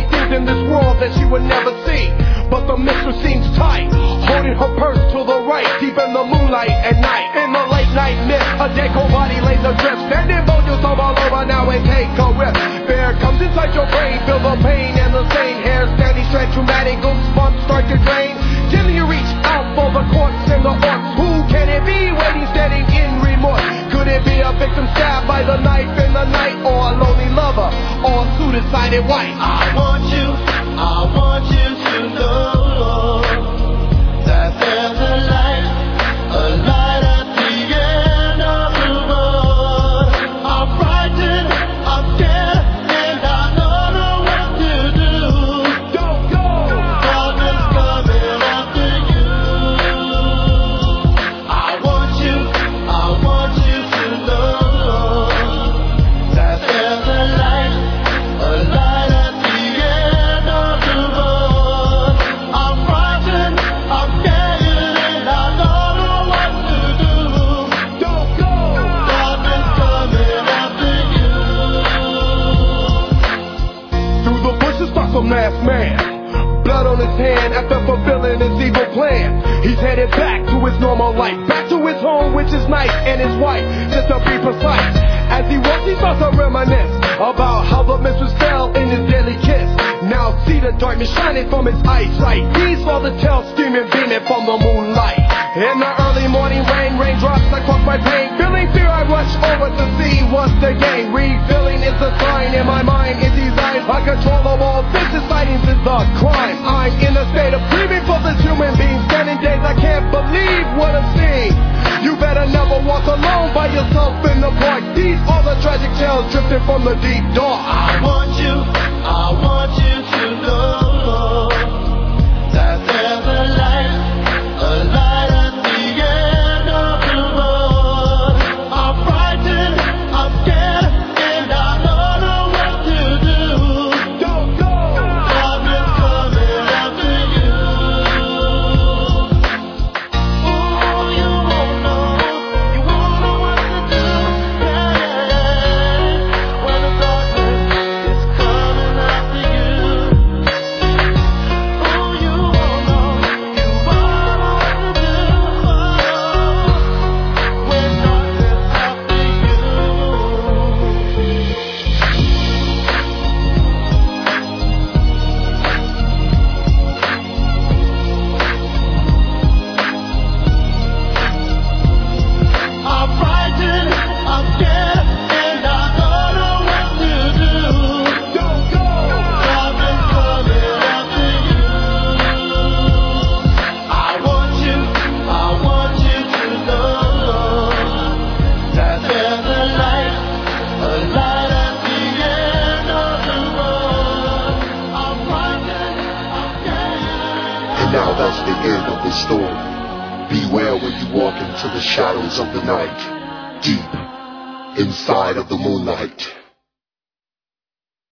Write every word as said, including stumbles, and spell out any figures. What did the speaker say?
things in this world that she would never see. But the mistress seems tight, holding her purse to the right, deep in the moonlight at night. In the late night mist, her dead cold body lays adrift. Standing bold yourself all over now and take a rip. Fear comes inside your brain, feel the pain and the stain. Hair standing straight, traumatic, goosebumps start to drain. Till you reach out for the corpse and the orcs. Who can it be waiting, standing in remorse? Could it be a victim stabbed by the knife in the night, or a lonely lover, or a suicided wife? I want you, I want you to know that there's a light, a light at the end of the road. I'm frightened, I'm scared, and I don't know what to do. Don't go! Darkness coming after you. I want you, I want you to know that there's a light, a light at the end of the road. I'm frightened, I'm scared, and I don't know what to do. Don't go! Darkness coming after you. Through the bushes stalks a masked man, blood on his hand after fulfilling his evil plan. He's headed back to his normal life, back to his home with his knife and his wife, just to be precise. As he walks, he starts to reminisce about how the mistress fell in his deadly kiss. Now see the darkness shining from his eyesight. He saw the tail steaming, beaming from the moonlight. In the early morning rain, raindrops I cross my pain. Feeling fear, I rush over to see what's the game. Refilling is a sign in my mind, it's designed. Uncontrollable vicious sightings is the crime. I'm in a state of grieving for this human being. Standing days, I can't believe what I'm seeing. You better never walk alone by yourself in the park. These are the tragic tales drifting from the deep dark. I want you, I want you to know that there's a light, a light at the end of the road. I'm frightened, I'm scared, and I don't know what to do. Don't go! Darkness coming after you. Ooh, you won't know, you won't know what to do. Yeah, yeah, yeah. When the darkness is coming after you. Ooh, you won't know, you won't know what to do. When darkness after you. I'm frightened, I'm scared, and I don't know what to do. Don't go! Darkness coming after you. I want you, I want you to know that there's a light, a light at the end of the road. I'm frightened, I'm scared. And now that's the end of the story. Beware when you walk into the shadows of the night, deep inside of the moonlight.